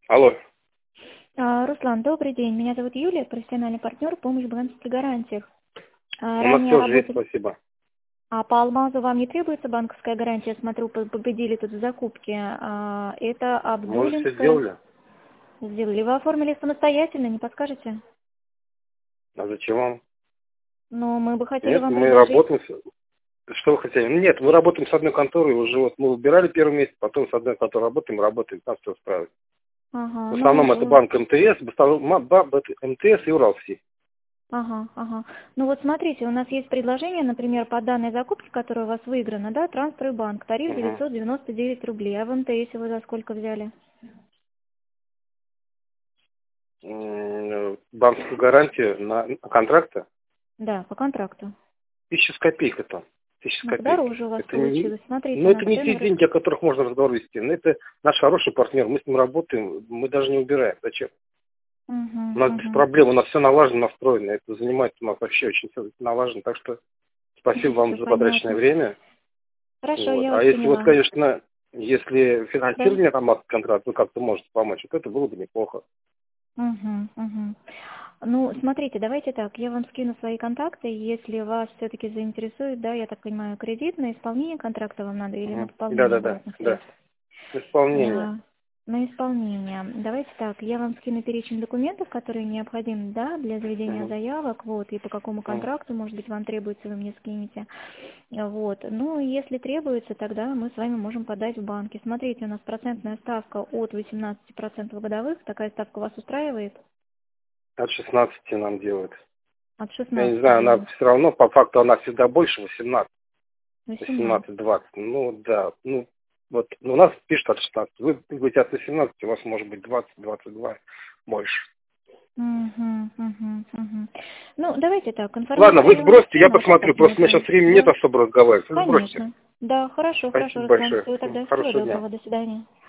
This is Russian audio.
Алло. Руслан, добрый день. Меня зовут Юлия, профессиональный партнер, помощь в банковских гарантиях. У нас Ранее все уже есть, работали... спасибо. А по Алмазу вам не требуется банковская гарантия? Я смотрю, победили тут в закупке. Это Мы уже все Абдулинская. сделали. Сделали. Вы оформили самостоятельно, не подскажете? А зачем вам? Но мы бы хотели Нет, вам мы предложить... работаем Что вы хотели? Нет, мы работаем с одной конторой уже. Вот мы выбирали первый месяц, потом с одной конторой работаем, нас все устраивает. В Ага, основном это банк МТС, МТС и Уралсиб. Ага. Ну вот смотрите, у нас есть предложение, например, по данной закупке, которая у вас выиграна, да, Трансстройбанк, тариф Угу. 999 рублей. А в МТС вы за сколько взяли? Банковскую гарантию на контракта Да, по контракту. 1000 с копейкой-то. 1000 с Ну, копейки. подороже у вас Это не, получилось. Смотрите, ну, у это нас не те цены... деньги, о которых можно разговор вести. Но это наш хороший партнер, мы с ним работаем, мы даже не убираем. Зачем? У нас без Угу. проблем, у нас все налажено, настроено. Это занимает у нас вообще очень все налажено. Так что спасибо вам Все за потраченное понятно. время. Хорошо, Вот. я А вас если вот, поняла. конечно, если Да. финансирование там от контракта, вы как-то можете помочь, вот это было бы неплохо. Угу. Ну, смотрите, давайте так, я вам скину свои контакты, если вас все-таки заинтересует, да, я так понимаю, кредит на исполнение контракта вам надо или на Мгм. пополнение Да. оборотных Да. средств? Исполнение. А, на исполнение. Давайте так, я вам скину перечень документов, которые необходимы, да, для заведения Мгм. заявок, вот, и по какому Мгм. контракту, может быть, вам требуется, вы мне скинете. Вот. Ну, если требуется, тогда мы с вами можем подать в банки. Смотрите, у нас процентная ставка от 18% годовых. Такая ставка вас устраивает? От 16 нам делают. От Я не 16 знаю, она делают. все равно, по факту она всегда больше, 18, 18. 18-20. Ну, да. Ну, вот у нас пишут от 16. Вы говорите от 18, у вас может быть 20-22 больше. Угу. Ну, давайте так, Ладно, информацию вы я вам сбросьте, я скину, а там посмотрю. Просто у меня посмотрим. сейчас времени нет Да, особо разговаривать. Вы сбросьте. конечно. Да, хорошо, Спасибо Руслан. большое. Всего тогда. Всего Хорошего дня. доброго. До свидания.